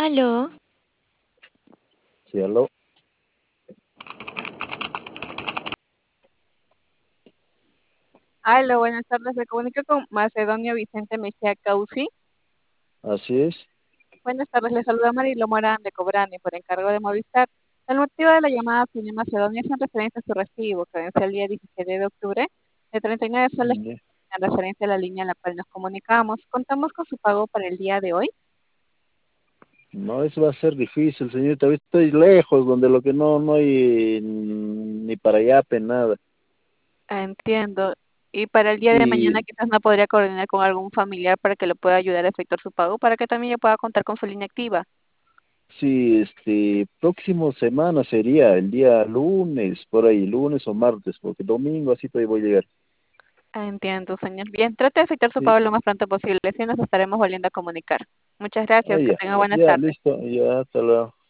Aló, Sí, aló. Hola, buenas tardes. Me comunico con Macedonio Vicente Mejía Causi. Así es. Buenas tardes, le saluda Marilo Morán de Cobrani por encargo de Movistar. El motivo de la llamada, señor Macedonio, es en referencia a su recibo que vence el día 17 de octubre de 39 soles Ya. en referencia a la línea en la cual nos comunicamos. Contamos con su pago para el día de hoy. No, eso va a ser difícil, señorita. Estoy lejos, donde lo que no hay ni para allá, nada. Entiendo. Y para el día de mañana Sí, quizás no podría coordinar con algún familiar para que le pueda ayudar a efectuar su pago, para que también yo pueda contar con su línea activa. sí, próximo semana sería el día lunes, por ahí, lunes o martes, porque domingo así todavía voy a llegar. Entiendo, señor. Bien, trate de efectuar su Sí, pago lo más pronto posible. Si nos estaremos volviendo a comunicar. Muchas gracias. Que ya, tenga buenas ya, tardes. listo, ya, hasta luego.